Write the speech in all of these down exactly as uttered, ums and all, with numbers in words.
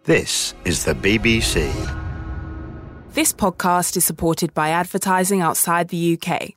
This is the B B C. This podcast is supported by advertising outside the U K.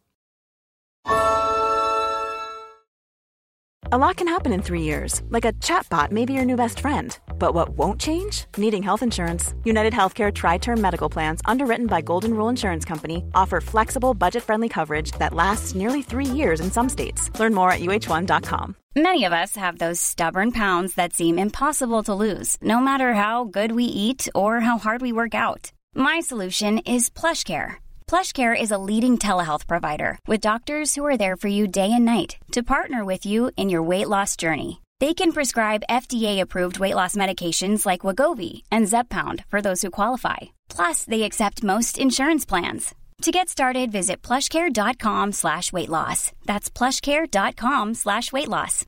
A lot can happen in three years, like a chatbot may be your new best friend. But what won't change? Needing health insurance. United Healthcare Tri-Term Medical Plans, underwritten by Golden Rule Insurance Company, offer flexible, budget-friendly coverage that lasts nearly three years in some states. Learn more at U H one dot com. Many of us have those stubborn pounds that seem impossible to lose, no matter how good we eat or how hard we work out. My solution is PlushCare. PlushCare is a leading telehealth provider with doctors who are there for you day and night to partner with you in your weight loss journey. They can prescribe F D A-approved weight loss medications like Wegovy and Zepbound for those who qualify. Plus, they accept most insurance plans. To get started, visit plushcare.com slash weight loss. That's plushcare.com slash weight loss.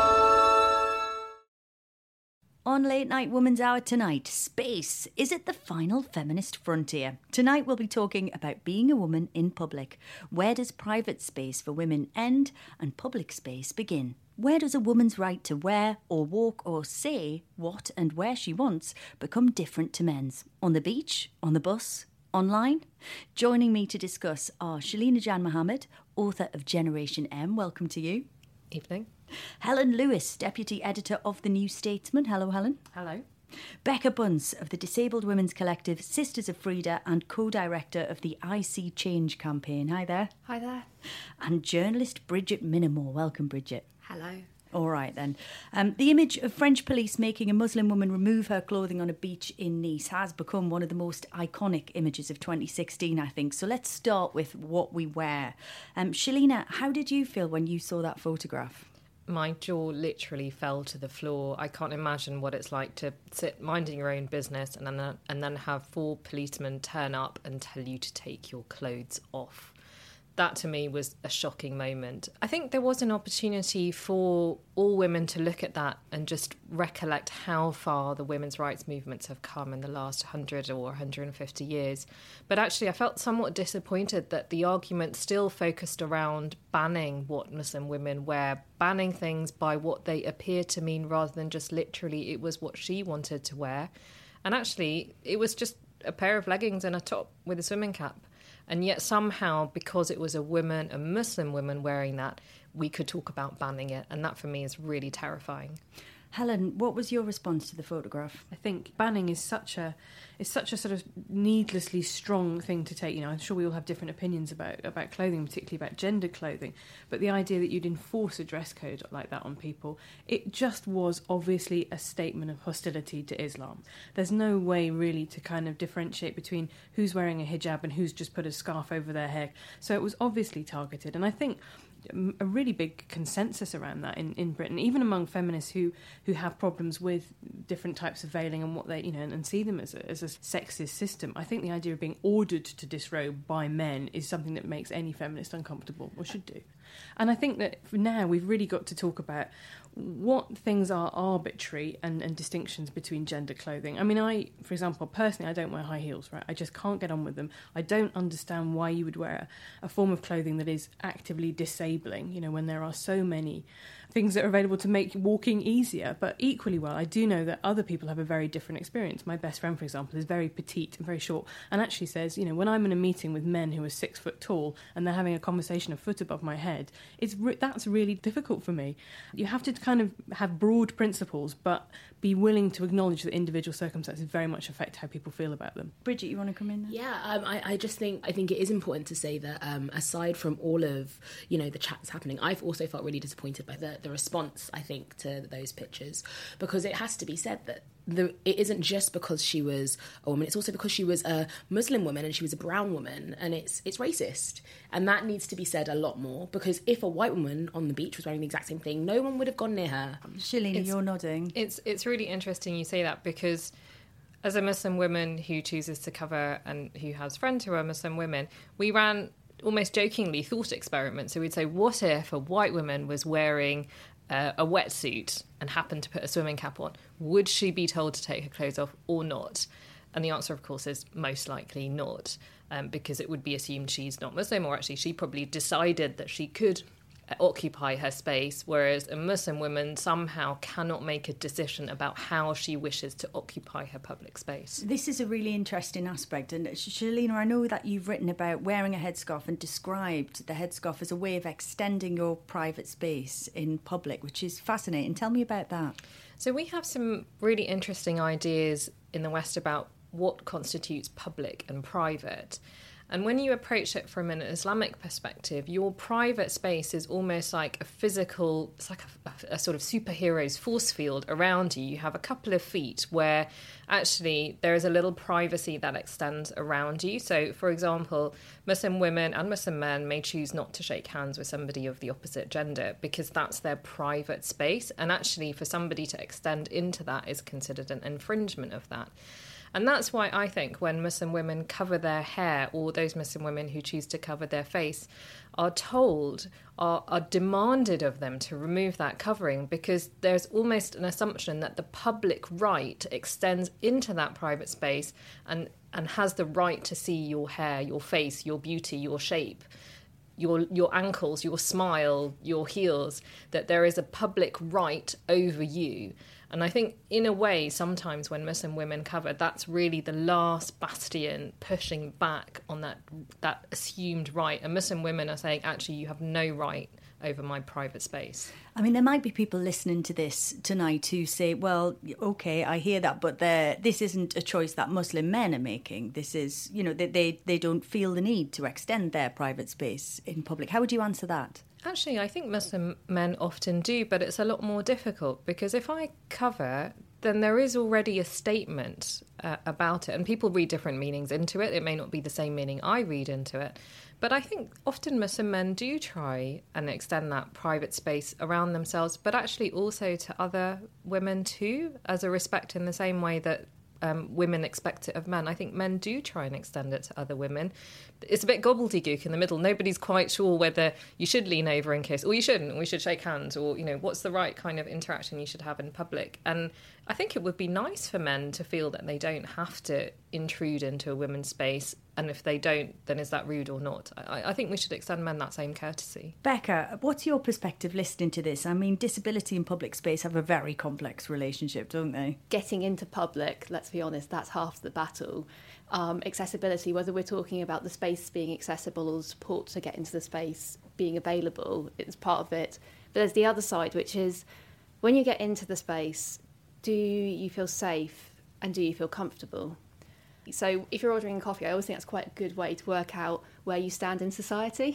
On Late Night Woman's Hour tonight, space. Is it the final feminist frontier? Tonight we'll be talking about being a woman in public. Where does private space for women end and public space begin? Where does a woman's right to wear or walk or say what and where she wants become different to men's? On the beach? On the bus? Online? Joining me to discuss are Shalina Jan Mohammed, author of Generation M. Welcome to you. Evening. Helen Lewis, Deputy Editor of The New Statesman. Hello, Helen. Hello. Becca Bunce of the Disabled Women's Collective Sisters of Frida and co-director of the I See Change campaign. Hi there. Hi there. And journalist Bridget Minamore. Welcome, Bridget. Hello. All right, then. Um, the image of French police making a Muslim woman remove her clothing on a beach in Nice has become one of the most iconic images of twenty sixteen, I think. So let's start with what we wear. Um, Shalina, how did you feel when you saw that photograph? My jaw literally fell to the floor. I can't imagine what it's like to sit minding your own business and then and then have four policemen turn up and tell you to take your clothes off. That to me was a shocking moment. I think there was an opportunity for all women to look at that and just recollect how far the women's rights movements have come in the last one hundred or one hundred fifty years. But actually I felt somewhat disappointed that the argument still focused around banning what Muslim women wear, banning things by what they appear to mean rather than just literally it was what she wanted to wear. And actually it was just a pair of leggings and a top with a swimming cap. And yet somehow, because it was a woman, a Muslim woman wearing that, we could talk about banning it. And that for me is really terrifying. Helen, what was your response to the photograph? I think banning is such a is such a sort of needlessly strong thing to take. You know, I'm sure we all have different opinions about, about clothing, particularly about gender clothing. But the idea that you'd enforce a dress code like that on people, it just was obviously a statement of hostility to Islam. There's no way really to kind of differentiate between who's wearing a hijab and who's just put a scarf over their head. So it was obviously targeted. And I think a really big consensus around that in, in Britain, even among feminists who, who have problems with different types of veiling and what they, you know, and, and see them as a, as a sexist system. I think the idea of being ordered to disrobe by men is something that makes any feminist uncomfortable, or should do. And I think that for now we've really got to talk about what things are arbitrary and, and distinctions between gender clothing. I mean, I, for example, personally, I don't wear high heels, right? I just can't get on with them. I don't understand why you would wear a, a form of clothing that is actively disabling, you know, when there are so many things that are available to make walking easier. But equally well, I do know that other people have a very different experience. My best friend, for example, is very petite and very short and actually says, you know, when I'm in a meeting with men who are six foot tall and they're having a conversation a foot above my head, it's re- that's really difficult for me. You have to kind of have broad principles, but be willing to acknowledge that individual circumstances very much affect how people feel about them. Bridget, you want to come in there? Yeah, um, I, I just think I think it is important to say that um, aside from all of, you know, the chats happening, I've also felt really disappointed by the, the response, I think, to those pictures, because it has to be said that the, it isn't just because she was a woman, it's also because she was a Muslim woman and she was a brown woman, and it's it's racist. And that needs to be said a lot more, because if a white woman on the beach was wearing the exact same thing, no one would have gone near her. Shalina, you're nodding. It's it's really interesting you say that, because as a Muslim woman who chooses to cover and who has friends who are Muslim women, we ran almost jokingly thought experiments. So we'd say, what if a white woman was wearing uh, a wetsuit and happened to put a swimming cap on? Would she be told to take her clothes off or not? And the answer, of course, is most likely not, um, because it would be assumed she's not Muslim, or actually she probably decided that she could occupy her space, whereas a Muslim woman somehow cannot make a decision about how she wishes to occupy her public space. This is a really interesting aspect. And Shalina, I know that you've written about wearing a headscarf and described the headscarf as a way of extending your private space in public, which is fascinating. Tell me about that. So we have some really interesting ideas in the West about what constitutes public and private. And when you approach it from an Islamic perspective, your private space is almost like a physical, it's like a, a sort of superhero's force field around you. You have a couple of feet where actually there is a little privacy that extends around you. So, for example, Muslim women and Muslim men may choose not to shake hands with somebody of the opposite gender because that's their private space. And actually, for somebody to extend into that is considered an infringement of that. And that's why I think when Muslim women cover their hair, or those Muslim women who choose to cover their face, are told, are, are demanded of them to remove that covering, because there's almost an assumption that the public right extends into that private space and, and has the right to see your hair, your face, your beauty, your shape, your your ankles, your smile, your heels, that there is a public right over you. And I think, in a way, sometimes when Muslim women cover, that's really the last bastion pushing back on that that assumed right. And Muslim women are saying, actually, you have no right over my private space. I mean, there might be people listening to this tonight who say, well, OK, I hear that, but this isn't a choice that Muslim men are making. This is, you know, they, they, they don't feel the need to extend their private space in public. How would you answer that? Actually, I think Muslim men often do, but it's a lot more difficult because if I cover, then there is already a statement uh, about it, and people read different meanings into it. It may not be the same meaning I read into it, but I think often Muslim men do try and extend that private space around themselves, but actually also to other women too, as a respect in the same way that Um, women expect it of men. I think men do try and extend it to other women. It's a bit gobbledygook in the middle. Nobody's quite sure whether you should lean over and kiss or you shouldn't, or we should shake hands, or, you know, what's the right kind of interaction you should have in public. And I think it would be nice for men to feel that they don't have to intrude into a women's space, and if they don't, then is that rude or not? I, I think we should extend men that same courtesy. Becca, what's your perspective listening to this? I mean, disability and public space have a very complex relationship, don't they? Getting into public, let's be honest, that's half the battle. Um, accessibility, whether we're talking about the space being accessible or the support to get into the space being available, it's part of it. But there's the other side, which is when you get into the space, do you feel safe and do you feel comfortable? So if you're ordering coffee, I always think that's quite a good way to work out where you stand in society.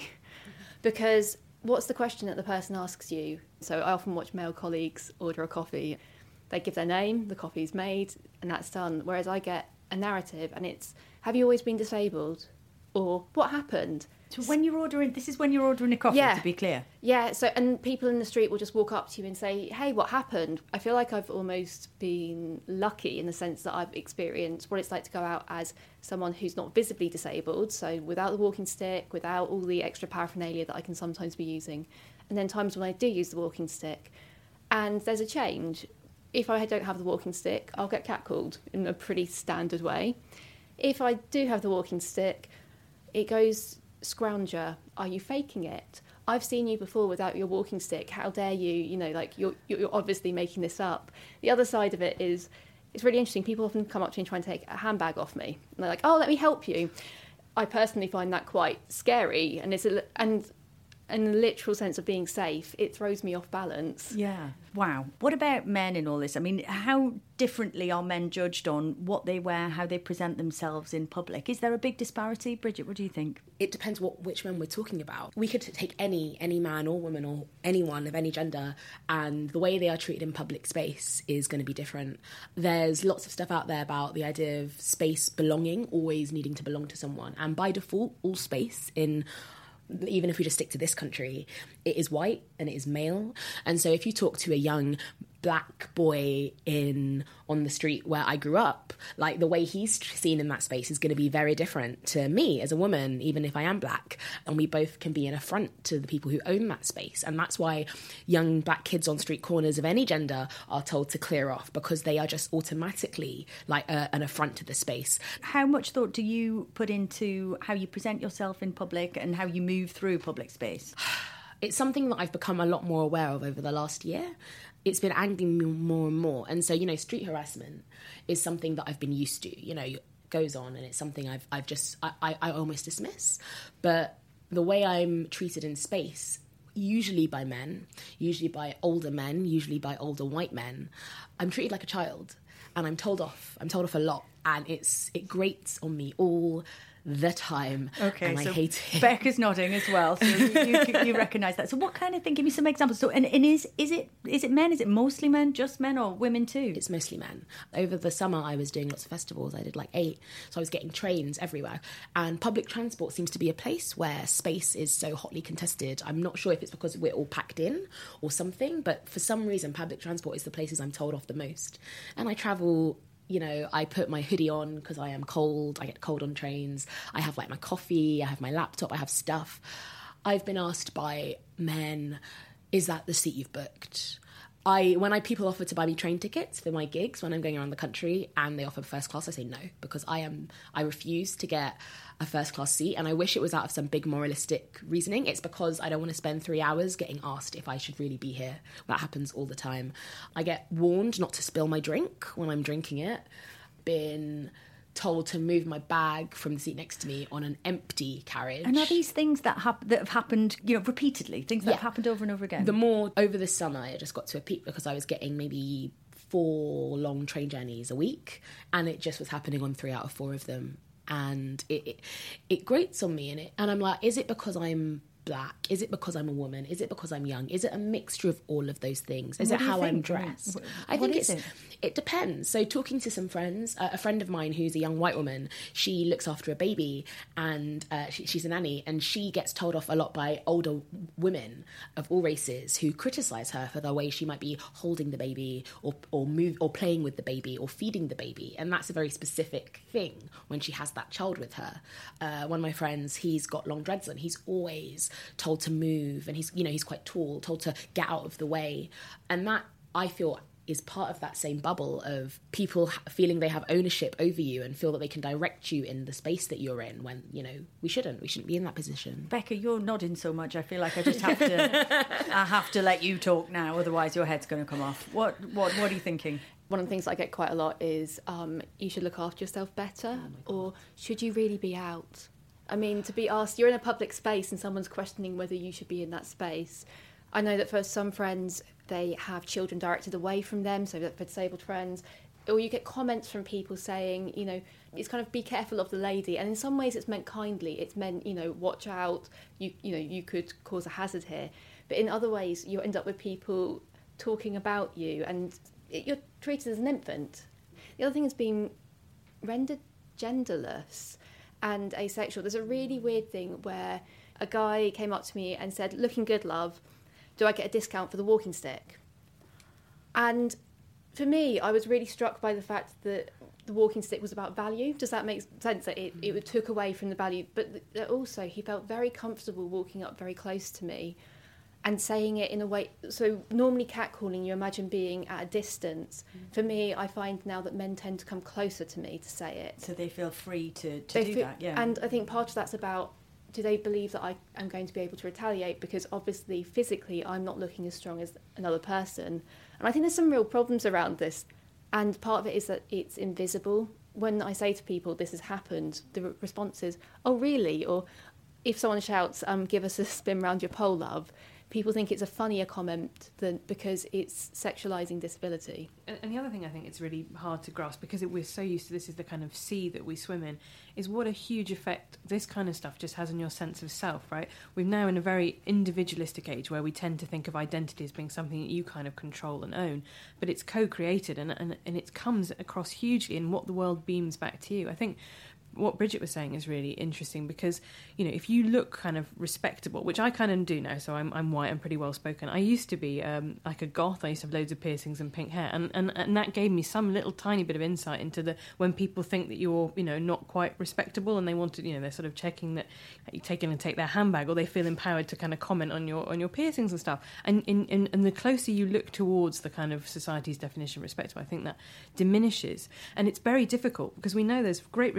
Because what's the question that the person asks you? So I often watch male colleagues order a coffee. They give their name, the coffee's made, and that's done. Whereas I get a narrative and it's, have you always been disabled? Or what happened? So when you're ordering, this is when you're ordering a coffee, yeah. to be clear. Yeah, so, and people in the street will just walk up to you and say, hey, what happened? I feel like I've almost been lucky in the sense that I've experienced what it's like to go out as someone who's not visibly disabled, so without the walking stick, without all the extra paraphernalia that I can sometimes be using. And then times when I do use the walking stick, and there's a change. If I don't have the walking stick, I'll get catcalled in a pretty standard way. If I do have the walking stick, it goes, scrounger, are you faking it? I've seen you before without your walking stick. How dare you? You know, like, you're, you're obviously making this up. The other side of it is, it's really interesting. People often come up to me and try and take a handbag off me. And they're like, oh, let me help you. I personally find that quite scary. And it's a, and in the literal sense of being safe, it throws me off balance. Yeah. Wow. What about men in all this? I mean, how differently are men judged on what they wear, how they present themselves in public? Is there a big disparity? Bridget, what do you think? It depends what which men we're talking about. We could take any any man or woman or anyone of any gender, and the way they are treated in public space is going to be different. There's lots of stuff out there about the idea of space belonging, always needing to belong to someone. And by default, all space in, even if we just stick to this country, it is white and it is male. And so if you talk to a young black boy in on the street where I grew up, like, the way he's seen in that space is going to be very different to me as a woman, even if I am black. And we both can be an affront to the people who own that space. And that's why young black kids on street corners of any gender are told to clear off, because they are just automatically like a, an affront to the space. How much thought do you put into how you present yourself in public and how you move through public space? it's something that I've become a lot more aware of over the last year. It's been angering me more and more. And so, you know, street harassment is something that I've been used to, you know, it goes on, and it's something I've, I've just, I, I, I almost dismiss. But the way I'm treated in space, usually by men, usually by older men, usually by older white men, I'm treated like a child, and I'm told off. I'm told off a lot, and it's it grates on me all the time. Okay, and I so hate it. Becca's nodding as well, so you, you, you recognise that. So what kind of thing? Give me some examples. So, and, and is is it is it men? Is it mostly men? Just men, or women too? It's mostly men. Over the summer, I was doing lots of festivals. I did like eight, so I was getting trains everywhere. And public transport seems to be a place where space is so hotly contested. I'm not sure if it's because we're all packed in or something, but for some reason, public transport is the places I'm told off the most. And I travel. You know, I put my hoodie on because I am cold. I get cold on trains. I have like my coffee. I have my laptop. I have stuff. I've been asked by men, is that the seat you've booked? I when I people offer to buy me train tickets for my gigs when I'm going around the country and they offer first class, I say no, because I am I refuse to get a first class seat, and I wish it was out of some big moralistic reasoning. It's because I don't want to spend three hours getting asked if I should really be here. That happens all the time. I get warned not to spill my drink when I'm drinking it. Been told to move my bag from the seat next to me on an empty carriage. And are these things that, hap- that have happened, you know, repeatedly? Things that Yeah. have happened over and over again? The more over the summer, I just got to a peak because I was getting maybe four long train journeys a week, and it just was happening on three out of four of them. And it, it it grates on me, and it and I'm like, is it because I'm black? Is it because I'm a woman? Is it because I'm young? Is it a mixture of all of those things? Is What it do you how I'm think? dressed? What- I what think is it's it? it depends. So talking to some friends, uh, a friend of mine who's a young white woman, she looks after a baby, and uh, she, she's a nanny, and she gets told off a lot by older women of all races who criticise her for the way she might be holding the baby or or move or playing with the baby or feeding the baby, and that's a very specific thing when she has that child with her. Uh, one of my friends, he's got long dreads on. He's always told to move, and he's you know he's quite tall, told to get out of the way, and that I feel is part of that same bubble of people feeling they have ownership over you and feel that they can direct you in the space that you're in when, you know, we shouldn't. We shouldn't be in that position. Becca, you're nodding so much, I feel like I just have to I have to let you talk now, otherwise your head's going to come off. What, what, what are you thinking? One of the things I get quite a lot is um, you should look after yourself better, or should you really be out? I mean, to be asked, you're in a public space and someone's questioning whether you should be in that space. I know that for some friends, they have children directed away from them, so that for disabled friends, or you get comments from people saying, you know, it's kind of be careful of the lady, and in some ways it's meant kindly. It's meant, you know, watch out, you you know, you could cause a hazard here. But in other ways, you end up with people talking about you, and it, you're treated as an infant. The other thing is being rendered genderless and asexual. There's a really weird thing where a guy came up to me and said, "Looking good, love. Do I get a discount for the walking stick?" And for me, I was really struck by the fact that the walking stick was about value. Does that make sense? That it, it took away from the value, but that also he felt very comfortable walking up very close to me and saying it in a way. So normally catcalling, you imagine being at a distance. Mm. For me, I find now that men tend to come closer to me to say it. So they feel free to, to They do feel, that, yeah. And I think part of that's about, do they believe that I am going to be able to retaliate? Because obviously, physically, I'm not looking as strong as another person. And I think there's some real problems around this. And part of it is that it's invisible. When I say to people, this has happened, the re- response is, oh, really? Or if someone shouts, um, give us a spin round your pole, love, people think it's a funnier comment than because it's sexualising disability. And, and the other thing I think it's really hard to grasp, because it, we're so used to this is the kind of sea that we swim in, is what a huge effect this kind of stuff just has on your sense of self, right? We're now in a very individualistic age where we tend to think of identity as being something that you kind of control and own, but it's co-created and, and, and it comes across hugely in what the world beams back to you. I think what Bridget was saying is really interesting because, you know, if you look kind of respectable, which I kind of do now, so I'm I'm white, I'm pretty well spoken. I used to be um, like a goth. I used to have loads of piercings and pink hair, and, and and that gave me some little tiny bit of insight into the when people think that you're, you know, not quite respectable, and they want to, you know, they're sort of checking that you take in and take their handbag, or they feel empowered to kind of comment on your on your piercings and stuff. And in, in and the closer you look towards the kind of society's definition of respectable, I think that diminishes, and it's very difficult because we know there's great research on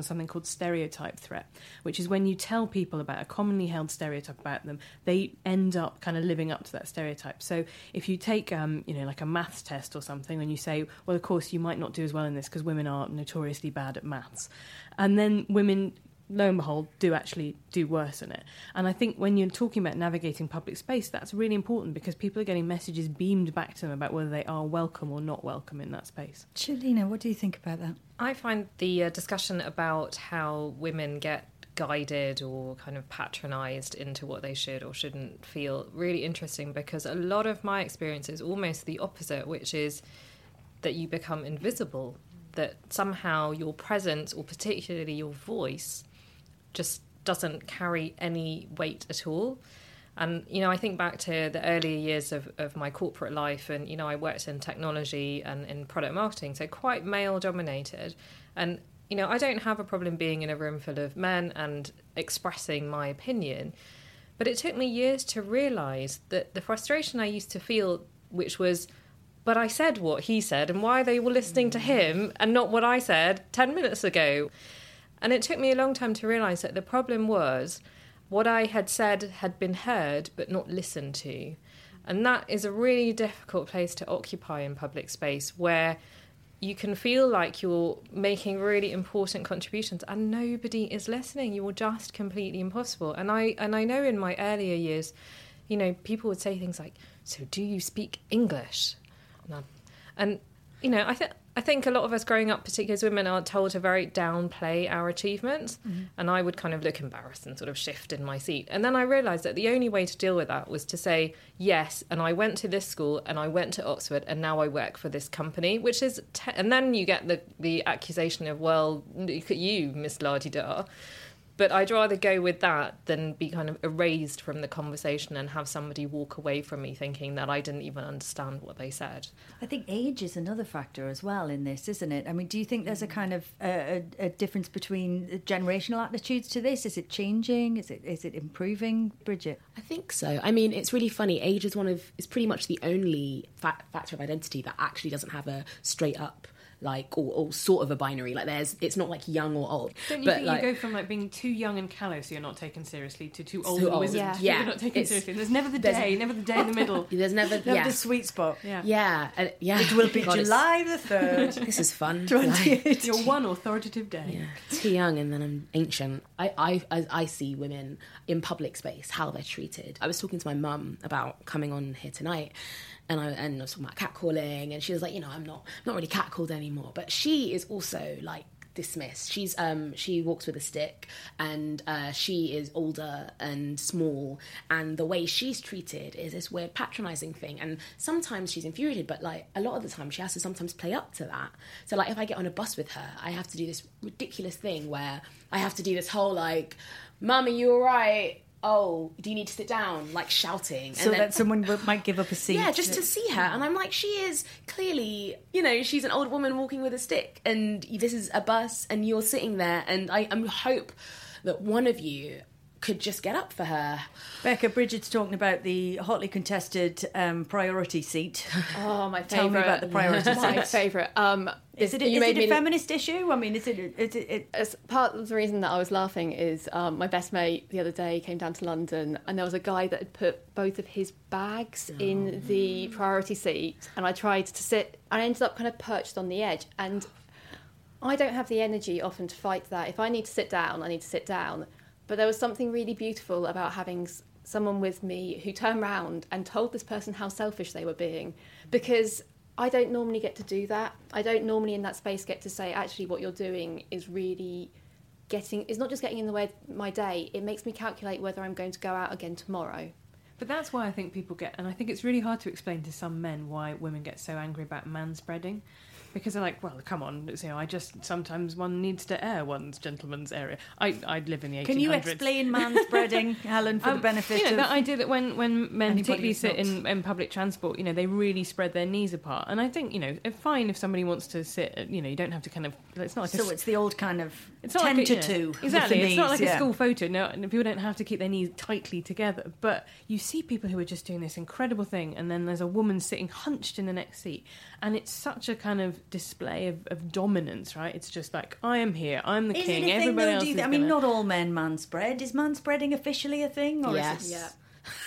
something called stereotype threat, which is when you tell people about a commonly held stereotype about them, they end up kind of living up to that stereotype. So if you take, um, you know, like a maths test or something, and you say, well, of course, you might not do as well in this because women are notoriously bad at maths, and then women, lo and behold, do actually do worse in it. And I think when you're talking about navigating public space, that's really important because people are getting messages beamed back to them about whether they are welcome or not welcome in that space. Shalina, what do you think about that? I find the uh, discussion about how women get guided or kind of patronised into what they should or shouldn't feel really interesting, because a lot of my experience is almost the opposite, which is that you become invisible, that somehow your presence or particularly your voice just doesn't carry any weight at all. And, you know, I think back to the earlier years of, of my corporate life, and, you know, I worked in technology and in product marketing, so quite male-dominated. And, you know, I don't have a problem being in a room full of men and expressing my opinion, but it took me years to realise that the frustration I used to feel, which was, but I said what he said, and why they were listening to him and not what I said ten minutes ago. And it took me a long time to realise that the problem was what I had said had been heard but not listened to. And that is a really difficult place to occupy in public space, where you can feel like you're making really important contributions and nobody is listening. You're just completely impossible. And I and I know in my earlier years, you know, people would say things like, so do you speak English? And, I, and you know, I think I think a lot of us growing up, particularly as women, are told to very downplay our achievements. Mm-hmm. And I would kind of look embarrassed and sort of shift in my seat. And then I realised that the only way to deal with that was to say, yes, and I went to this school and I went to Oxford and now I work for this company, which is... Te- and then you get the, the accusation of, well, look at you, Miss La-di-da. But I'd rather go with that than be kind of erased from the conversation and have somebody walk away from me thinking that I didn't even understand what they said. I think age is another factor as well in this, isn't it? I mean, do you think there's a kind of uh, a, a difference between generational attitudes to this? Is it changing? Is it is it improving, Bridget? I think so. I mean, it's really funny. Age is one of is pretty much the only fa- factor of identity that actually doesn't have a straight up, like, or, or sort of a binary. Like, there's, it's not like young or old. Don't you but think like, you go from like being too young and callow, so you're not taken seriously, to too old too and old. wizened, Yeah. so Yeah. you're not taken It's- seriously. There's never the day, never the day in the middle. There's never, Never yeah, the sweet spot. Yeah. yeah, uh, yeah. It will be God, it's- July the third. This is fun. twenty-eight. Your one authoritative day. Yeah, too young and then I'm ancient. I, I, I, I see women in public space, how they're treated. I was talking to my mum about coming on here tonight, and I, and I was talking about catcalling, and she was like, you know, I'm not not really catcalled anymore. But she is also like dismissed. She's um she walks with a stick, and uh, she is older and small, and the way she's treated is this weird patronising thing. And sometimes she's infuriated, but like a lot of the time she has to sometimes play up to that. So like if I get on a bus with her, I have to do this ridiculous thing where I have to do this whole like, "Mum, are you all right? Oh, do you need to sit down?" Like shouting. So and then, that someone w- might give up a seat. yeah, just to see her. And I'm like, she is clearly, you know, she's an old woman walking with a stick, and this is a bus and you're sitting there, and I, I hope that one of you could just get up for her. Becca, Bridget's talking about the hotly contested um, priority seat. Oh, my Tell me favourite. about the priority My seat. favourite. Um, Is it, you is made it a me- feminist issue? I mean, is it... Is it, it As part of the reason that I was laughing is um, my best mate the other day came down to London, and there was a guy that had put both of his bags Oh. in the priority seat, and I tried to sit, and I ended up kind of perched on the edge, and I don't have the energy often to fight that. If I need to sit down, I need to sit down. But there was something really beautiful about having s- someone with me who turned round and told this person how selfish they were being, because I don't normally get to do that. I don't normally in that space get to say, actually, what you're doing is really getting, it's not just getting in the way of my day, it makes me calculate whether I'm going to go out again tomorrow. But that's why I think people get, and I think it's really hard to explain to some men why women get so angry about manspreading. Because they're like, well, come on, you know, I just, sometimes one needs to air one's gentleman's area. I I live in the eighteen hundreds. Can you explain manspreading, Helen, for Um, the benefit you know, of... that idea that when, when men anybody particularly who's sit not- in, in public transport, you know, they really spread their knees apart. And I think, you know, it's fine if somebody wants to sit, you know, you don't have to kind of, it's not like So a, it's the old kind of it's not ten like a, to you know, two. with Exactly. the It's not knees, like yeah. a school photo. No, people don't have to keep their knees tightly together. But you see people who are just doing this incredible thing, and then there's a woman sitting hunched in the next seat. And it's such a kind of of display of, of dominance, right? It's just like, I am here, I'm the is king, it a thing, everybody though, else do you is think? I mean, gonna... not all men manspread. Is manspreading officially a thing? Or Yes. Is it... Yeah.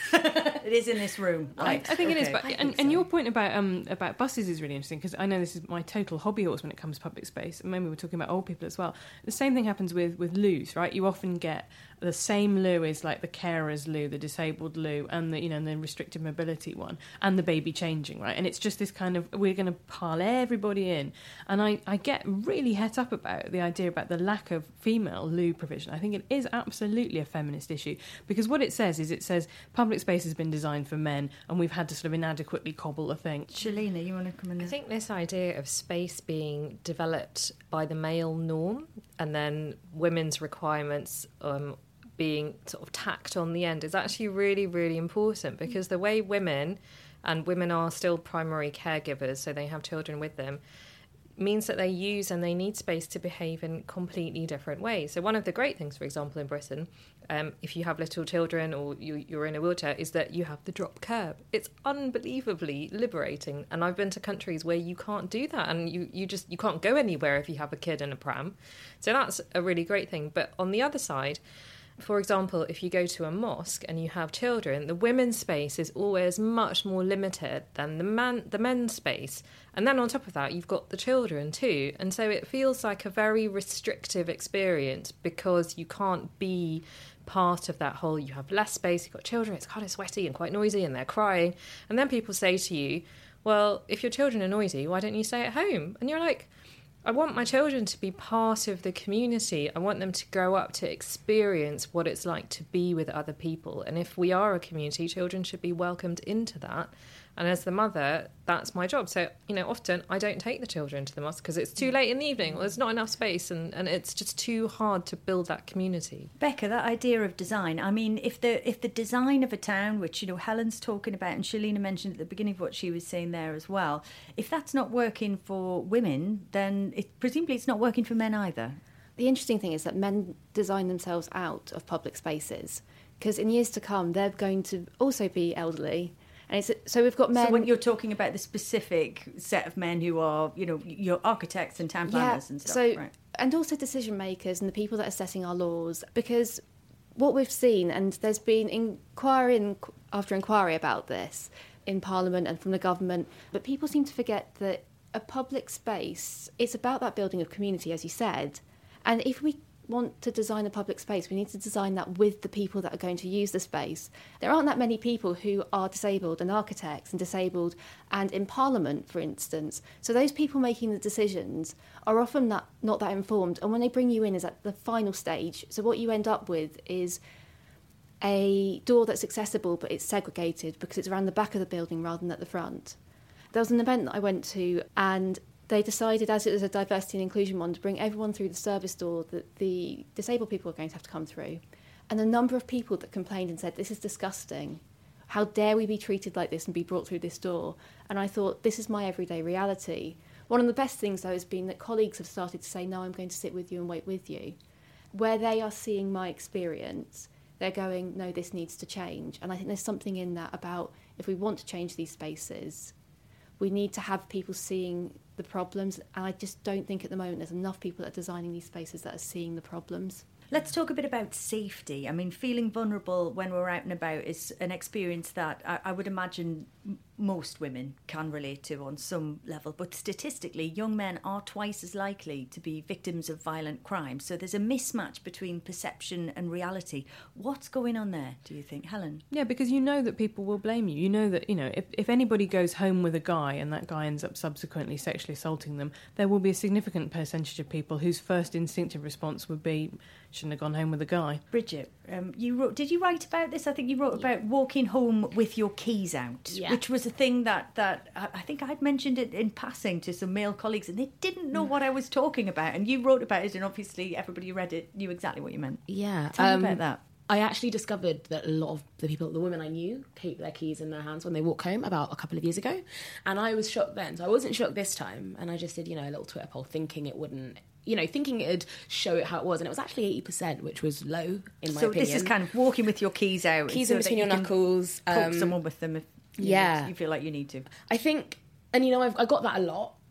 It is in this room. Right. I, I think okay. it is, but and, so. and your point about um about buses is really interesting, because I know this is my total hobby horse when it comes to public space, and maybe we're talking about old people as well. The same thing happens with with loos, right? You often get the same loo is like the carers loo, the disabled loo, and the you know the restricted mobility one, and the baby changing, right? And it's just this kind of, we're going to pile everybody in, and I I get really het up about the idea about the lack of female loo provision. I think it is absolutely a feminist issue, because what it says is it says public space has been designed for men, and we've had to sort of inadequately cobble a thing. Shalina, you want to come in? I think this idea of space being developed by the male norm and then women's requirements um, being sort of tacked on the end is actually really, really important, because the way women, and women are still primary caregivers, so they have children with them, means that they use and they need space to behave in completely different ways. So one of the great things, for example, in Britain, um, if you have little children or you, you're in a wheelchair, is that you have the drop curb. It's unbelievably liberating. And I've been to countries where you can't do that, and you, you just you can't go anywhere if you have a kid in a pram. So that's a really great thing. But on the other side, for example, if you go to a mosque and you have children, the women's space is always much more limited than the man, the men's space. And then on top of that, you've got the children too. And so it feels like a very restrictive experience, because you can't be part of that whole, you have less space, you've got children, it's kind of sweaty and quite noisy and they're crying. And then people say to you, well, if your children are noisy, why don't you stay at home? And you're like, I want my children to be part of the community. I want them to grow up to experience what it's like to be with other people. And if we are a community, children should be welcomed into that. And as the mother, that's my job. So, you know, often I don't take the children to the mosque because it's too late in the evening, or there's not enough space, and, and it's just too hard to build that community. Becca, that idea of design, I mean, if the if the design of a town, which, you know, Helen's talking about, and Shalina mentioned at the beginning of what she was saying there as well, if that's not working for women, then it, presumably it's not working for men either. The interesting thing is that men design themselves out of public spaces, because in years to come, they're going to also be elderly. And it's, so we've got men... So when you're talking about the specific set of men who are, you know, your architects and town planners yeah, and stuff, so, right? And also decision makers and the people that are setting our laws, because what we've seen, and there's been inquiry after inquiry about this in Parliament and from the government, but people seem to forget that a public space, it's about that building of community, as you said. And if we want to design a public space, we need to design that with the people that are going to use the space. There aren't that many people who are disabled, and architects and disabled, and in Parliament, for instance. So those people making the decisions are often not, not that informed, and when they bring you in is at the final stage. So what you end up with is a door that's accessible, but it's segregated because it's around the back of the building rather than at the front. There was an event that I went to, and they decided, as it was a diversity and inclusion one, to bring everyone through the service door that the disabled people are going to have to come through. And the number of people that complained and said, this is disgusting. How dare we be treated like this and be brought through this door? And I thought, this is my everyday reality. One of the best things, though, has been that colleagues have started to say, no, I'm going to sit with you and wait with you. Where they are seeing my experience, they're going, no, this needs to change. And I think there's something in that about, if we want to change these spaces, we need to have people seeing the problems, and I just don't think at the moment there's enough people that are designing these spaces that are seeing the problems. Let's talk a bit about safety. I mean, feeling vulnerable when we're out and about is an experience that I, I would imagine most women can relate to on some level. But statistically, young men are twice as likely to be victims of violent crime. So there's a mismatch between perception and reality. What's going on there, do you think, Helen? Yeah, because you know that people will blame you. You know that, you know, if, if anybody goes home with a guy and that guy ends up subsequently sexually assaulting them, there will be a significant percentage of people whose first instinctive response would be, shouldn't have gone home with a guy. Bridget, um, you wrote, did you write about this? I think you wrote about walking home with your keys out, yeah. which was a thing that, that I think I'd mentioned it in passing to some male colleagues, and they didn't know what I was talking about. And you wrote about it, and obviously everybody who read it knew exactly what you meant. Yeah. Tell um, me about that. I actually discovered that a lot of the people, the women I knew, keep their keys in their hands when they walk home about a couple of years ago. And I was shocked then. So I wasn't shocked this time. And I just did, you know, a little Twitter poll thinking it wouldn't, you know, thinking it'd show it how it was. And it was actually eighty percent, which was low in my so opinion. So this is kind of walking with your keys out. Keys so in between your knuckles. Poke Um, someone with them if you, yeah. know, you feel like you need to. I think, and you know, I've, I got that a lot.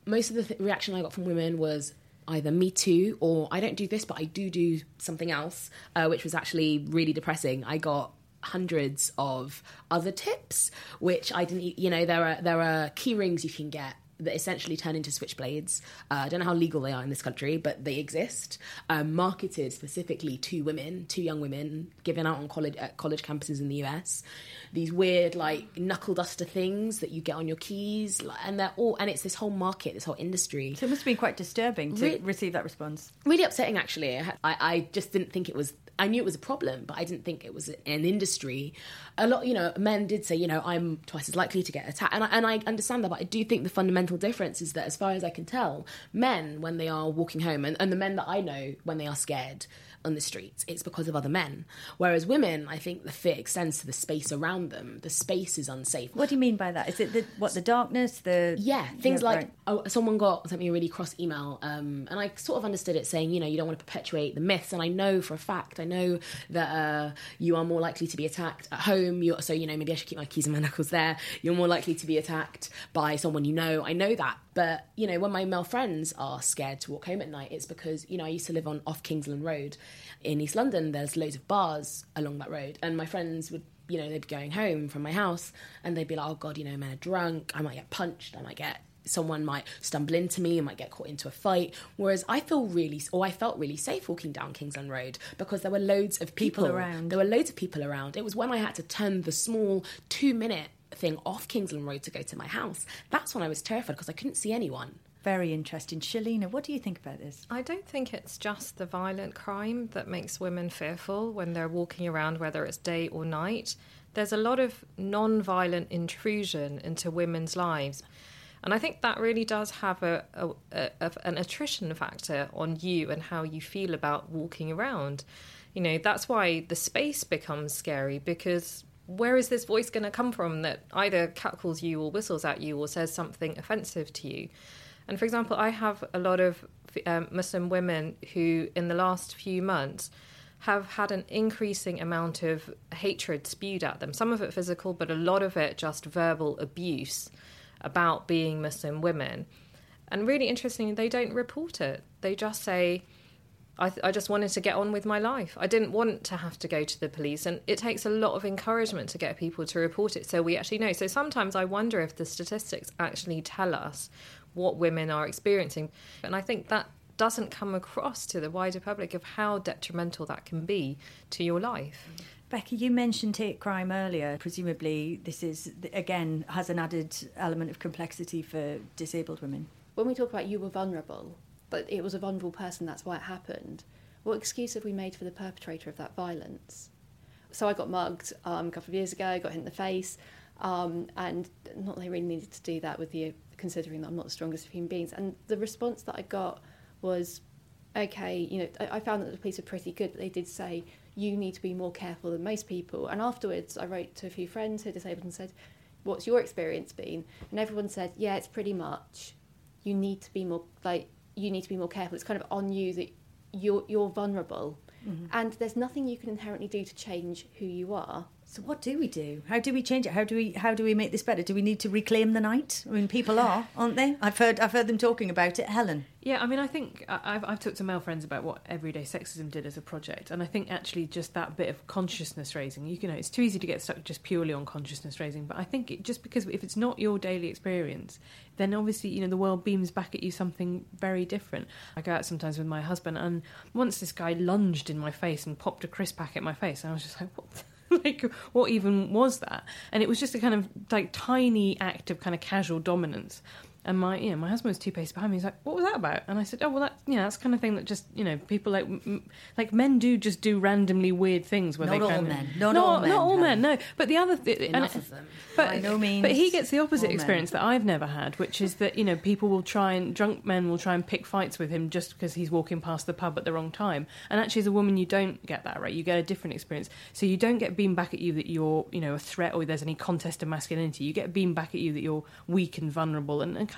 most of the th- reaction I got from women was either me too, or I don't do this, but I do do something else, uh, which was actually really depressing. I got hundreds of other tips, which I didn't, you know, there are there are key rings you can get that essentially turn into switchblades. Uh, I don't know how legal they are in this country, but they exist, um, marketed specifically to women, to young women, given out on college at college campuses in the U S. These weird, like, knuckle duster things that you get on your keys, and they're all, and it's this whole market, this whole industry. So it must have been quite disturbing to Re- receive that response. Really upsetting, actually. I, I just didn't think it was... I knew it was a problem, but I didn't think it was an industry. A lot, you know, men did say, you know, I'm twice as likely to get attacked. And I, and I understand that, but I do think the fundamental difference is that, as far as I can tell, men, when they are walking home, and, and the men that I know, when they are scared on the streets, it's because of other men. Whereas women, I think the fear extends to the space around them. The space is unsafe. What do you mean by that? Is it the, what, the darkness? The Yeah, things yeah, like, right. oh, someone got sent me a really cross email, um, and I sort of understood it saying, you know, you don't want to perpetuate the myths, and I know for a fact, I know that uh, you are more likely to be attacked at home, you're, so, you know, maybe I should keep my keys and my knuckles there. You're more likely to be attacked by someone you know. I know that. But, you know, when my male friends are scared to walk home at night, it's because, you know, I used to live on off Kingsland Road in East London. There's loads of bars along that road, and my friends would, you know, they'd be going home from my house, and they'd be like, oh God, you know, men are drunk, I might get punched, I might get, someone might stumble into me, I might get caught into a fight. Whereas I feel really, or I felt really safe walking down Kingsland Road, because there were loads of people, People around. There were loads of people around. It was when I had to turn the small two minute thing off Kingsland Road to go to my house. That's when I was terrified, because I couldn't see anyone. Very interesting. Shalina, what do you think about this? I don't think it's just the violent crime that makes women fearful when they're walking around, whether it's day or night. There's a lot of non-violent intrusion into women's lives. And I think that really does have a, a, a, a an attrition factor on you and how you feel about walking around. You know, that's why the space becomes scary, because where is this voice going to come from that either catcalls you or whistles at you or says something offensive to you? And for example, I have a lot of um, Muslim women who in the last few months have had an increasing amount of hatred spewed at them. Some of it physical, but a lot of it just verbal abuse about being Muslim women. And really interestingly, they don't report it. They just say, I, th- I just wanted to get on with my life. I didn't want to have to go to the police. And it takes a lot of encouragement to get people to report it, so we actually know. So sometimes I wonder if the statistics actually tell us what women are experiencing. And I think that doesn't come across to the wider public of how detrimental that can be to your life. Becky, you mentioned hate crime earlier. Presumably this is, again, has an added element of complexity for disabled women. When we talk about you were vulnerable, but it was a vulnerable person, that's why it happened, what excuse have we made for the perpetrator of that violence? So I got mugged um, a couple of years ago, got hit in the face, um, and not that I really needed to do that with you, considering that I'm not the strongest of human beings. And the response that I got was, okay, you know, I, I found that the police are pretty good, but they did say, you need to be more careful than most people. And afterwards, I wrote to a few friends who are disabled and said, what's your experience been? And everyone said, yeah, it's pretty much, you need to be more, like, you need to be more careful. It's kind of on you that you're, you're vulnerable. Mm-hmm. And there's nothing you can inherently do to change who you are. So what do we do? How do we change it? How do we how do we make this better? Do we need to reclaim the night? I mean, people are, aren't they? I've heard I've heard them talking about it. Helen? Yeah, I mean, I think I've I've talked to male friends about what Everyday Sexism did as a project, and I think actually just that bit of consciousness raising. You know, it's too easy to get stuck just purely on consciousness raising, but I think it, just because if it's not your daily experience, then obviously, you know, the world beams back at you something very different. I go out sometimes with my husband, and once this guy lunged in my face and popped a crisp pack at my face, and I was just like, what? Like, what even was that? And it was just a kind of like tiny act of kind of casual dominance. And my, you know, my husband was two paces behind me. He's like, "What was that about?" And I said, "Oh, well, that, you know, that's the kind of thing that just, you know, people like, m- like men do just do randomly weird things where not they all kind men, of, not, not all men, not all no. men, no. But the other, th- enough and, of them. But, By no means, but he gets the opposite all experience men. that I've never had, which is that, you know, people will try and drunk men will try and pick fights with him just because he's walking past the pub at the wrong time. And actually, as a woman, you don't get that, right? You get a different experience. So you don't get beamed back at you that you're, you know, a threat or there's any contest of masculinity. You get beamed back at you that you're weak and vulnerable, and, and kind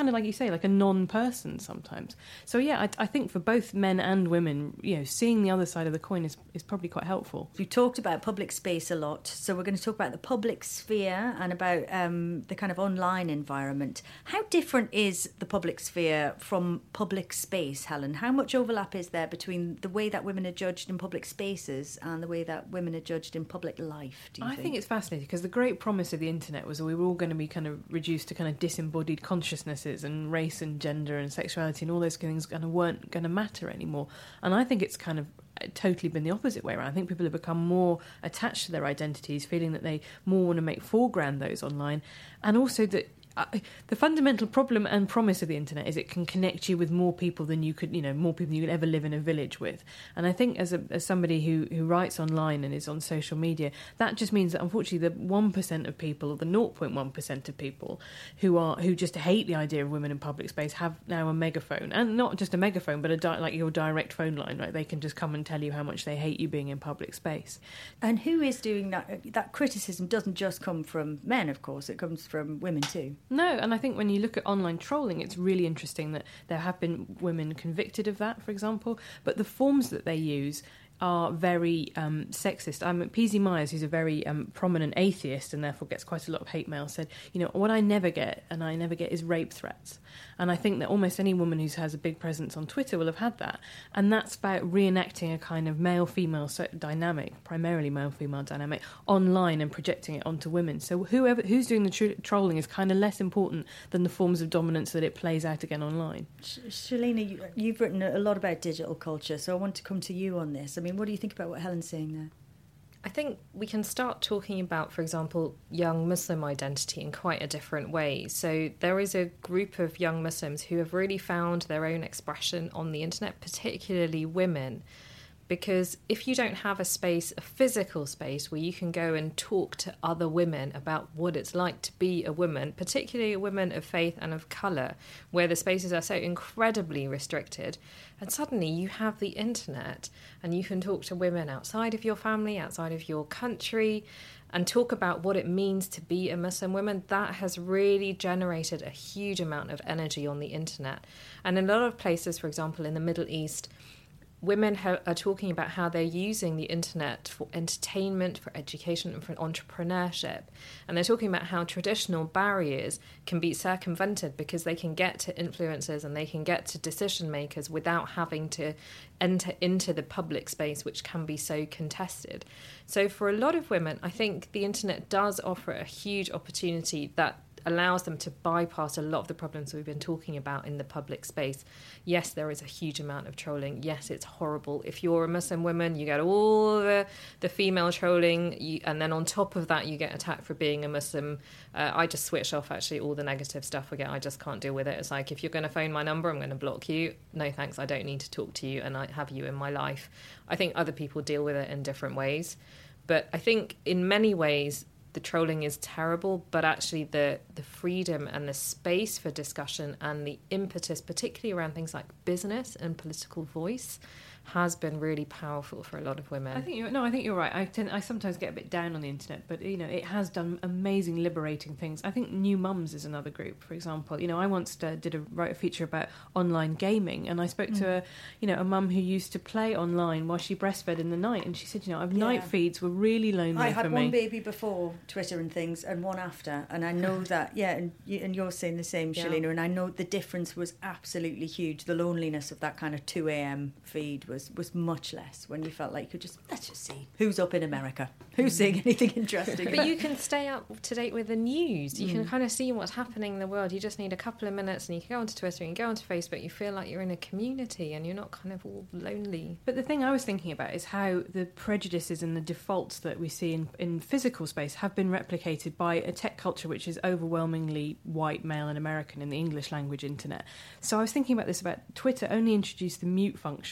kind of, like you say, like a non-person sometimes. So yeah, I, I think for both men and women, you know, seeing the other side of the coin is, is probably quite helpful. You talked about public space a lot, so we're going to talk about the public sphere and about um, the kind of online environment. How different is the public sphere from public space, Helen? How much overlap is there between the way that women are judged in public spaces and the way that women are judged in public life, do you I think? think it's fascinating because the great promise of the internet was that we were all going to be kind of reduced to kind of disembodied consciousnesses, and race and gender and sexuality and all those things kind of weren't going to matter anymore. And I think it's kind of totally been the opposite way around. I think people have become more attached to their identities, feeling that they more want to make foreground those online, and also that Uh, the fundamental problem and promise of the internet is it can connect you with more people than you could, you know, more people than you could ever live in a village with. And I think as a, as somebody who, who writes online and is on social media, that just means that unfortunately the one percent of people, or the zero point one percent of people who are who just hate the idea of women in public space have now a megaphone, and not just a megaphone, but a di- like your direct phone line, right? They can just come and tell you how much they hate you being in public space. And who is doing that? That criticism doesn't just come from men, of course, it comes from women too. No, and I think when you look at online trolling, it's really interesting that there have been women convicted of that, for example, but the forms that they use are very um, sexist. Um, P Z Myers, who's a very um, prominent atheist and therefore gets quite a lot of hate mail, said, you know, what I never get, and I never get, is rape threats. And I think that almost any woman who has a big presence on Twitter will have had that. And that's about reenacting a kind of male-female dynamic, primarily male-female dynamic, online and projecting it onto women. So whoever who's doing the tr- trolling is kind of less important than the forms of dominance that it plays out again online. Sh- Shalina, you, you've written a lot about digital culture, so I want to come to you on this. I mean, what do you think about what Helen's saying there? I think we can start talking about, for example, young Muslim identity in quite a different way. So there is a group of young Muslims who have really found their own expression on the internet, particularly women. Because if you don't have a space, a physical space, where you can go and talk to other women about what it's like to be a woman, particularly a woman of faith and of colour, where the spaces are so incredibly restricted, and suddenly you have the internet and you can talk to women outside of your family, outside of your country, and talk about what it means to be a Muslim woman, that has really generated a huge amount of energy on the internet. And in a lot of places, for example, in the Middle East, women ha- are talking about how they're using the internet for entertainment, for education, and for entrepreneurship. And they're talking about how traditional barriers can be circumvented because they can get to influencers and they can get to decision makers without having to enter into the public space, which can be so contested. So for a lot of women, I think the internet does offer a huge opportunity that allows them to bypass a lot of the problems we've been talking about in the public space. Yes, there is a huge amount of trolling. Yes, it's horrible. If you're a Muslim woman, you get all the, the female trolling, you, and then on top of that, you get attacked for being a Muslim. Uh, I just switch off, actually, all the negative stuff again. I just can't deal with it. It's like, if you're going to phone my number, I'm going to block you. No, thanks, I don't need to talk to you, and I have you in my life. I think other people deal with it in different ways. But I think in many ways, the trolling is terrible, but actually the, the freedom and the space for discussion and the impetus, particularly around things like business and political voice, has been really powerful for a lot of women. I think you're, no, I think you're right. I tend, I sometimes get a bit down on the internet, but you know, it has done amazing, liberating things. I think New Mums is another group, for example. You know, I once uh, did a write a feature about online gaming, and I spoke mm. to a, you know, a mum who used to play online while she breastfed in the night, and she said, you know, yeah. night feeds were really lonely for me. I had one baby before Twitter and things, and one after, and I know that, yeah, and you, and you're saying the same, Yeah. Shalina, and I know the difference was absolutely huge. The loneliness of that kind of two a.m. feed was was much less when you felt like you could just, let's just see who's up in America, who's saying anything interesting. But you can stay up to date with the news. You mm. can kind of see what's happening in the world. You just need a couple of minutes, and you can go onto Twitter, you can go onto Facebook. You feel like you're in a community and you're not kind of all lonely. But the thing I was thinking about is how the prejudices and the defaults that we see in, in physical space have been replicated by a tech culture which is overwhelmingly white, male and American in the English language internet. So I was thinking about this, about Twitter only introduced the mute function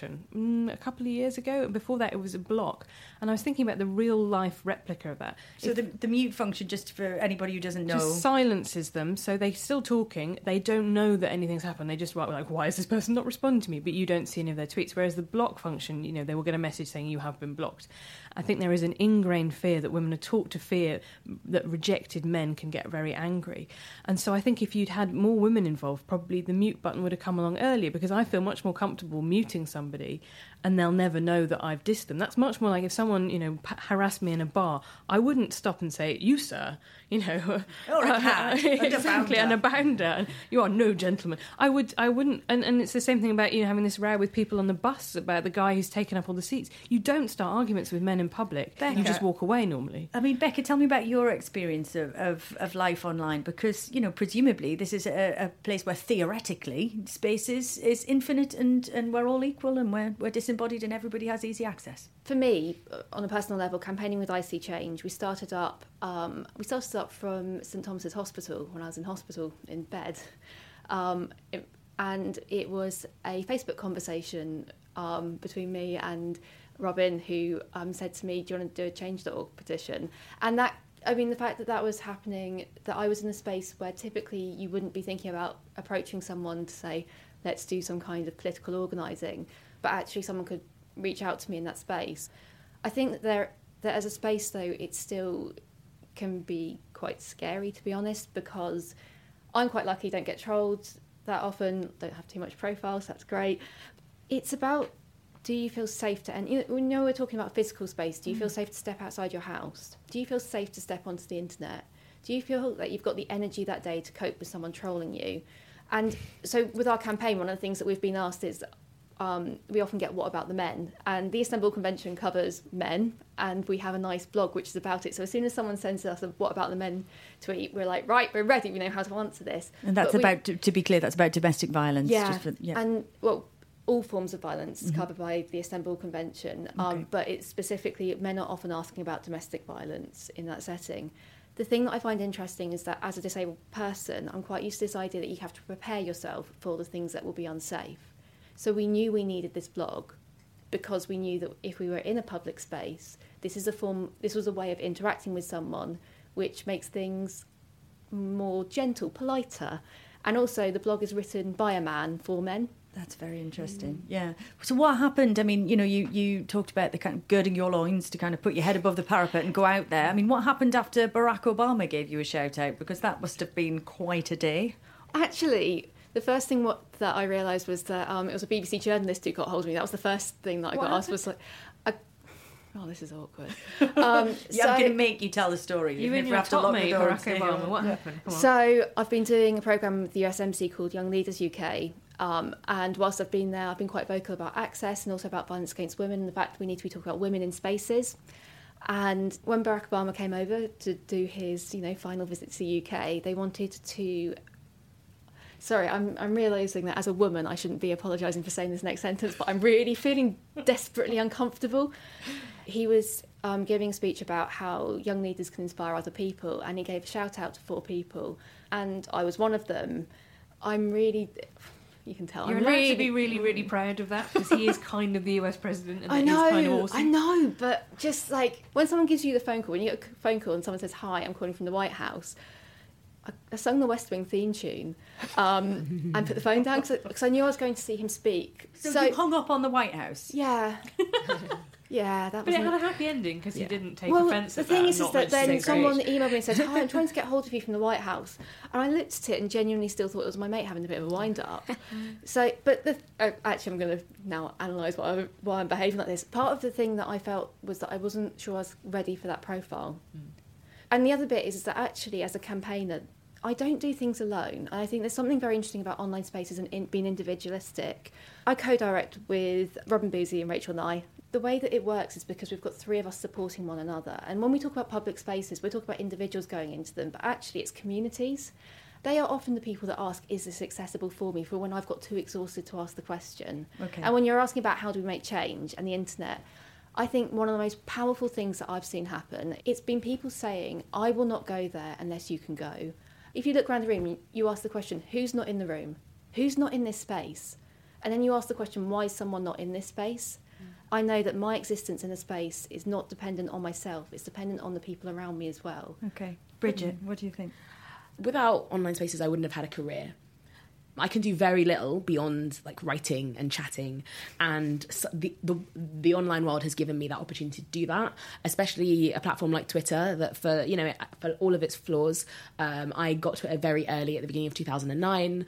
mm, a couple of years ago. Before that, it was a block. And I was thinking about the real-life replica of that. So if, the, the mute function, just for anybody who doesn't know... just silences them, so they're still talking. They don't know that anything's happened. They just write, like, why is this person not responding to me? But you don't see any of their tweets. Whereas the block function, you know, they will get a message saying you have been blocked. I think there is an ingrained fear that women are taught to fear that rejected men can get very angry. And so I think if you'd had more women involved, probably the mute button would have come along earlier, because I feel much more comfortable muting somebody and they'll never know that I've dissed them. That's much more like if someone, you know, p- harassed me in a bar, I wouldn't stop and say, you, sir, you know... Or a cat, exactly, and a bounder, and you are no gentleman. I, would, I wouldn't... And, and it's the same thing about, you know, having this row with people on the bus about the guy who's taken up all the seats. You don't start arguments with men in public. Becca, you just walk away normally. I mean, Becca, tell me about your experience of, of, of life online, because, you know, presumably this is a, a place where theoretically space is, is infinite and, and we're all equal and we're, we're disembodied and everybody has easy access. For me, on a personal level, campaigning with I See Change, we started up um, we started up from St Thomas's Hospital when I was in hospital in bed. Um, it, and it was a Facebook conversation um, between me and Robin, who um, said to me, do you want to do a change dot org petition? And that, I mean, the fact that that was happening, that I was in a space where typically you wouldn't be thinking about approaching someone to say, let's do some kind of political organising, but actually someone could reach out to me in that space. I think that there, that as a space, though, it still can be quite scary, to be honest, because I'm quite lucky, don't get trolled that often, don't have too much profile, so that's great. It's about, do you feel safe to, and you know, we know we're talking about physical space, do you feel safe to step outside your house? Do you feel safe to step onto the internet? Do you feel that you've got the energy that day to cope with someone trolling you? And so with our campaign, one of the things that we've been asked is, um, we often get, what about the men? And the Istanbul Convention covers men, and we have a nice blog which is about it. So as soon as someone sends us a what about the men tweet, we're like, right, we're ready, we know how to answer this. And that's but about, we, to be clear, that's about domestic violence. Yeah, just for, yeah. and well, all forms of violence Mm-hmm. covered by the Istanbul Convention, um, Okay. but it's specifically, men are often asking about domestic violence in that setting. The thing that I find interesting is that as a disabled person, I'm quite used to this idea that you have to prepare yourself for the things that will be unsafe. So we knew we needed this blog because we knew that if we were in a public space, this is a form, this was a way of interacting with someone which makes things more gentle, politer. And also the blog is written by a man for men. That's very interesting. Yeah. So what happened? I mean, you know, you, you talked about the kind of girding your loins to kind of put your head above the parapet and go out there. I mean, what happened after Barack Obama gave you a shout out? Because that must have been quite a day. Actually, the first thing what, that I realised was that um, it was a B B C journalist who got hold of me. That was the first thing that I What got asked happened? was like, I, oh, this is awkward. Um, Yeah, so, I'm going to make you tell the story. You even and if your have to top lock the mate, door and Barack stay Obama. home. What Yeah. happened? Come on. So I've been doing a programme with the U S M C called Young Leaders U K. Um, and whilst I've been there, I've been quite vocal about access and also about violence against women and the fact that we need to be talking about women in spaces. And when Barack Obama came over to do his, you know, final visit to the U K, they wanted to... Sorry, I'm I'm realising that as a woman I shouldn't be apologising for saying this next sentence, but I'm really feeling desperately uncomfortable. He was um, giving a speech about how young leaders can inspire other people, and he gave a shout out to four people, and I was one of them. I'm really... You can tell. You're I'm allowed really, to be really, really proud of that, because he is kind of the U S president, and I it know, is kind of awesome. I know, but just like when someone gives you the phone call, when you get a phone call and someone says, "Hi, I'm calling from the White House," I, I sung the West Wing theme tune um, and put the phone down because I knew I was going to see him speak. So, So, you hung up on the White House? yeah, yeah, that But was. it had a happy ending because Yeah. he didn't take Well, offence the at thing that. is, and is not that then mention someone it. emailed me and said, "Hi, I'm trying to get hold of you from the White House," and I looked at it and genuinely still thought it was my mate having a bit of a wind up. So, but the, oh, actually, I'm going to now analyse why, I, why I'm behaving like this. Part of the thing that I felt was that I wasn't sure I was ready for that profile, mm. and the other bit is, is that actually, as a campaigner, I don't do things alone. And I think there's something very interesting about online spaces and in, being individualistic. I co-direct with Robin Boozy and Rachel Nye. The way that it works is because we've got three of us supporting one another. And when we talk about public spaces, we're talking about individuals going into them, but actually it's communities. They are often the people that ask, is this accessible for me, for when I've got too exhausted to ask the question. Okay. And when you're asking about how do we make change and the internet, I think one of the most powerful things that I've seen happen, it's been people saying, I will not go there unless you can go. If you look around the room, you ask the question, who's not in the room? Who's not in this space? And then you ask the question, why is someone not in this space? Mm. I know that my existence in a space is not dependent on myself, it's dependent on the people around me as well. Okay. Bridget, mm. what do you think? Without online spaces, I wouldn't have had a career. I can do very little beyond like writing and chatting, and so the, the the online world has given me that opportunity to do that, especially a platform like Twitter that, for you know, for all of its flaws, um, I got Twitter very early at the beginning of two thousand nine.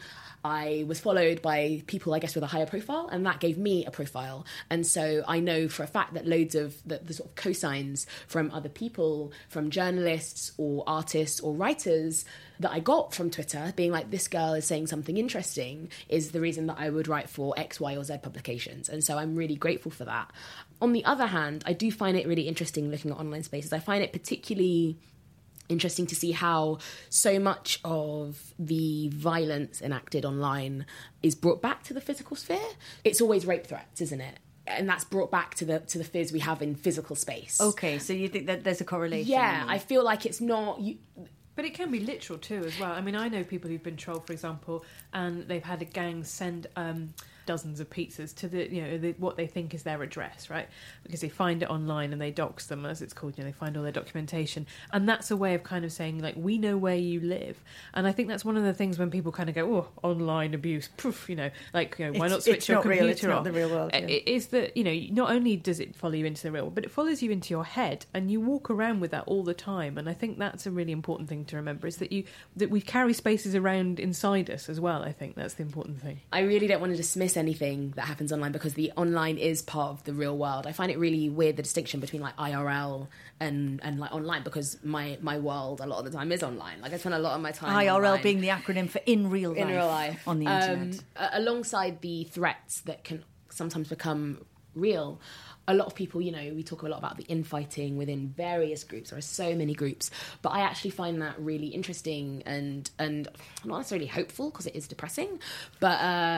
I was followed by people, I guess, with a higher profile, and that gave me a profile. And so I know for a fact that loads of the, the sort of cosigns from other people, from journalists or artists or writers that I got from Twitter, being like, this girl is saying something interesting, is the reason that I would write for X, Y, or Z publications. And so I'm really grateful for that. On the other hand, I do find it really interesting looking at online spaces. I find it particularly interesting to see how so much of the violence enacted online is brought back to the physical sphere. It's always rape threats, isn't it? And that's brought back to the to the fears we have in physical space. Okay, so you think that there's a correlation? Yeah, I feel like it's not... You, But it can be literal too as well. I mean, I know people who've been trolled, for example, and they've had a gang send um, dozens of pizzas to the, you know, the, what they think is their address, right? Because they find it online and they dox them, as it's called. You know, they find all their documentation, and that's a way of kind of saying, like, we know where you live. And I think that's one of the things when people kind of go, oh, online abuse, poof, you know, like, you know, why it's, not switch it's your not computer real, it's off? not the real world. Yeah. It is that, you know, not only does it follow you into the real world, but it follows you into your head, and you walk around with that all the time. And I think that's a really important thing to remember, is that you that we carry spaces around inside us as well. I think that's the important thing. I really don't want to dismiss anything that happens online, because the online is part of the real world. I find it really weird, the distinction between like I R L and and like online, because my my world a lot of the time is online. Like I spend a lot of my time I R L online. being the acronym for in real life, in real life on the internet. Um, alongside the threats that can sometimes become real, a lot of people, you know, we talk a lot about the infighting within various groups. There are so many groups, but I actually find that really interesting and and not necessarily hopeful, because it is depressing, but uh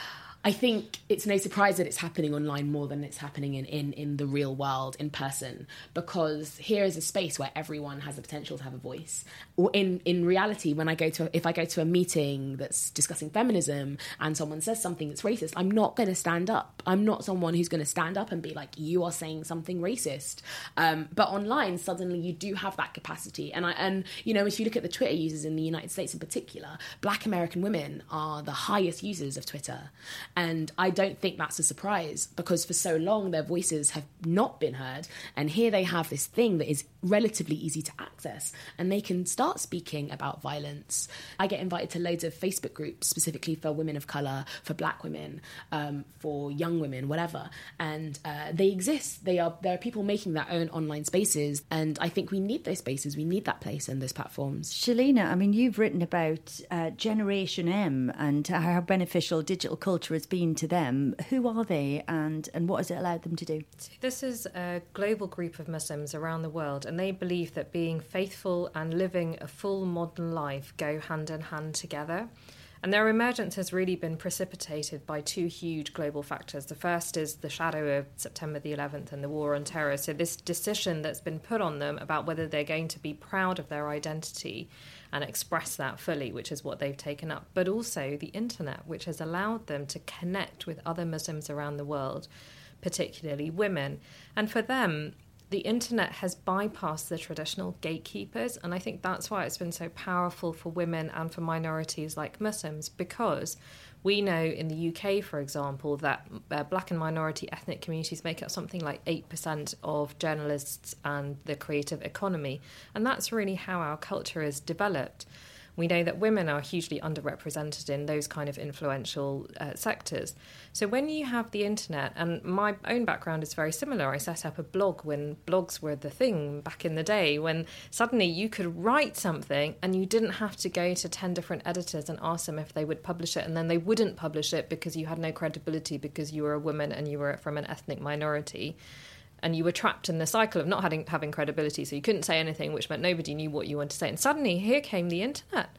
I think it's no surprise that it's happening online more than it's happening in, in, in the real world, in person, because here is a space where everyone has the potential to have a voice. Or in, in reality, when I go to, if I go to a meeting that's discussing feminism and someone says something that's racist, I'm not going to stand up. I'm not someone who's going to stand up and be like, you are saying something racist. Um, but online, suddenly you do have that capacity. And, I, and, you know, if you look at the Twitter users in the United States in particular, Black American women are the highest users of Twitter. And I don't think that's a surprise, because for so long their voices have not been heard. And here they have this thing that is relatively easy to access, and they can start speaking about violence. I get invited to loads of Facebook groups specifically for women of colour, for Black women, um, for young women, whatever. And uh, they exist. They are there are people making their own online spaces. And I think we need those spaces. We need that place and those platforms. Shalina, I mean, you've written about uh, Generation M and how beneficial digital culture has been to them. Who are they, and, and what has it allowed them to do? This is a global group of Muslims around the world, and they believe that being faithful and living a full modern life go hand in hand together. And their emergence has really been precipitated by two huge global factors. The first is the shadow of September the eleventh and the war on terror. So this decision that's been put on them about whether they're going to be proud of their identity and express that fully, which is what they've taken up. But also the internet, which has allowed them to connect with other Muslims around the world, particularly women. And for them, the internet has bypassed the traditional gatekeepers, and I think that's why it's been so powerful for women and for minorities like Muslims, because we know in the U K, for example, that uh, Black and minority ethnic communities make up something like eight percent of journalists and the creative economy, and that's really how our culture is developed. We know that women are hugely underrepresented in those kind of influential uh, sectors. So when you have the internet, and my own background is very similar. I set up a blog when blogs were the thing back in the day, when suddenly you could write something and you didn't have to go to ten different editors and ask them if they would publish it, and then they wouldn't publish it because you had no credibility because you were a woman and you were from an ethnic minority. And you were trapped in the cycle of not having, having credibility, so you couldn't say anything, which meant nobody knew what you wanted to say. And suddenly, here came the internet.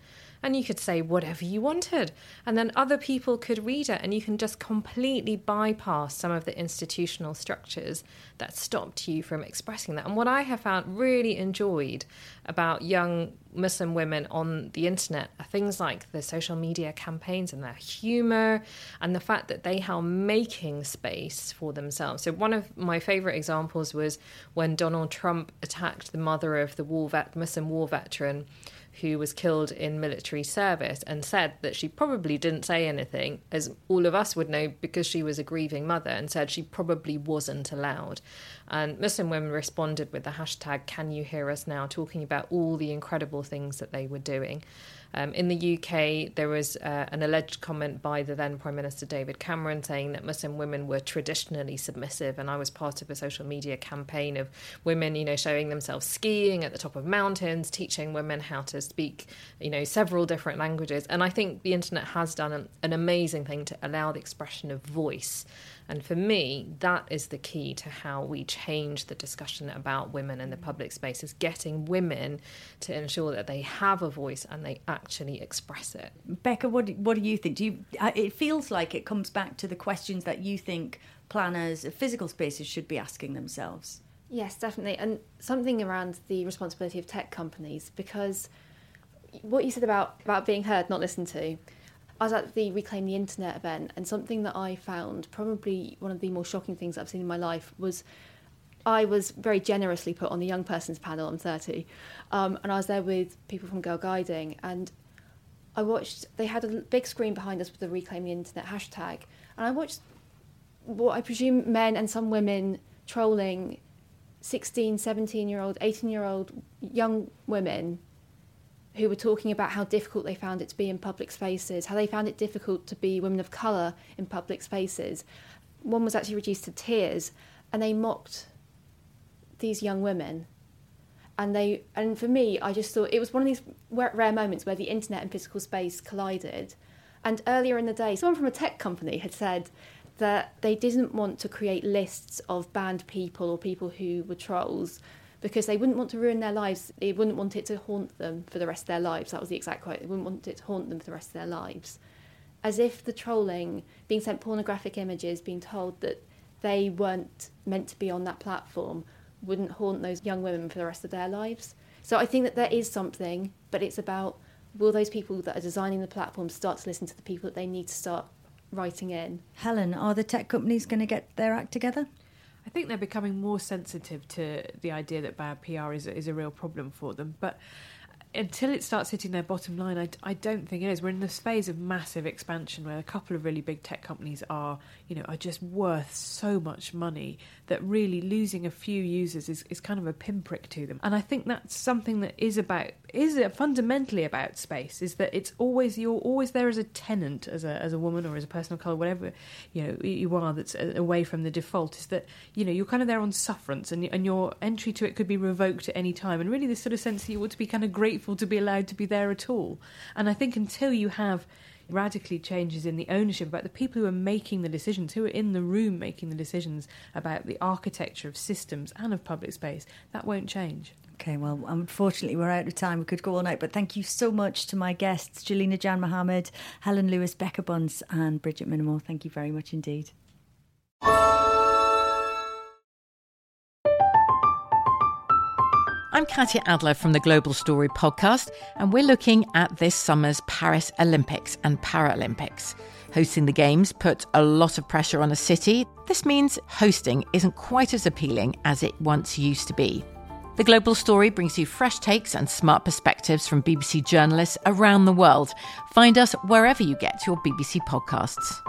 and you could say whatever you wanted. And then other people could read it, and you can just completely bypass some of the institutional structures that stopped you from expressing that. And what I have found really enjoyed about young Muslim women on the internet are things like the social media campaigns and their humour and the fact that they are making space for themselves. So one of my favourite examples was when Donald Trump attacked the mother of the war vet, Muslim war veteran who was killed in military service, and said that she probably didn't say anything, as all of us would know because she was a grieving mother, and said she probably wasn't allowed. And Muslim women responded with the hashtag Can You Hear Us Now, talking about all the incredible things that they were doing. Um, in the U K, there was uh, an alleged comment by the then Prime Minister David Cameron saying that Muslim women were traditionally submissive, and I was part of a social media campaign of women, you know, showing themselves skiing at the top of mountains, teaching women how to speak, you know, several different languages. And I think the internet has done an, an amazing thing to allow the expression of voice. And for me, that is the key to how we change the discussion about women in the public space, is getting women to ensure that they have a voice and they actually express it. Becca, what what do you think? Do you? It feels like it comes back to the questions that you think planners of physical spaces should be asking themselves. Yes, definitely. And something around the responsibility of tech companies, because what you said about, about being heard, not listened to, I was at the Reclaim the Internet event, and something that I found probably one of the more shocking things I've seen in my life was I was very generously put on the young person's panel. I'm thirty, um, and I was there with people from Girl Guiding, and I watched, they had a big screen behind us with the Reclaim the Internet hashtag, and I watched what I presume men and some women trolling sixteen, seventeen-year-old, eighteen-year-old young women who were talking about how difficult they found it to be in public spaces, how they found it difficult to be women of colour in public spaces. One was actually reduced to tears, and they mocked these young women. And they, and for me, I just thought it was one of these rare moments where the internet and physical space collided. And earlier in the day, someone from a tech company had said that they didn't want to create lists of banned people or people who were trolls, because they wouldn't want to ruin their lives. They wouldn't want it to haunt them for the rest of their lives. That was the exact quote. They wouldn't want it to haunt them for the rest of their lives. As if the trolling, being sent pornographic images, being told that they weren't meant to be on that platform, wouldn't haunt those young women for the rest of their lives. So I think that there is something, but it's about, will those people that are designing the platform start to listen to the people that they need to start writing in? Helen, are the tech companies going to get their act together? I think they're becoming more sensitive to the idea that bad P R is, is a real problem for them. But until it starts hitting their bottom line, I, I don't think it is. We're in this phase of massive expansion where a couple of really big tech companies are, you know, are just worth so much money that really losing a few users is, is kind of a pinprick to them. And I think that's something that is about, is fundamentally about space, is that it's always, you're always there as a tenant, as a as a woman or as a person of colour, whatever, you know, you are, that's away from the default, is that, you know, you're kind of there on sufferance, and, and your entry to it could be revoked at any time. And really this sort of sense that you ought to be kind of grateful to be allowed to be there at all. And I think until you have radically changes in the ownership about the people who are making the decisions, who are in the room making the decisions about the architecture of systems and of public space, that won't change. Okay, well, unfortunately, we're out of time. We could go all night, but thank you so much to my guests, Jelena Jan Mohammed, Helen Lewis, Becca Bunce and Bridget Minimore. Thank you very much indeed. I'm Katya Adler from the Global Story podcast, and we're looking at this summer's Paris Olympics and Paralympics. Hosting the Games put a lot of pressure on a city. This means hosting isn't quite as appealing as it once used to be. The Global Story brings you fresh takes and smart perspectives from B B C journalists around the world. Find us wherever you get your B B C podcasts.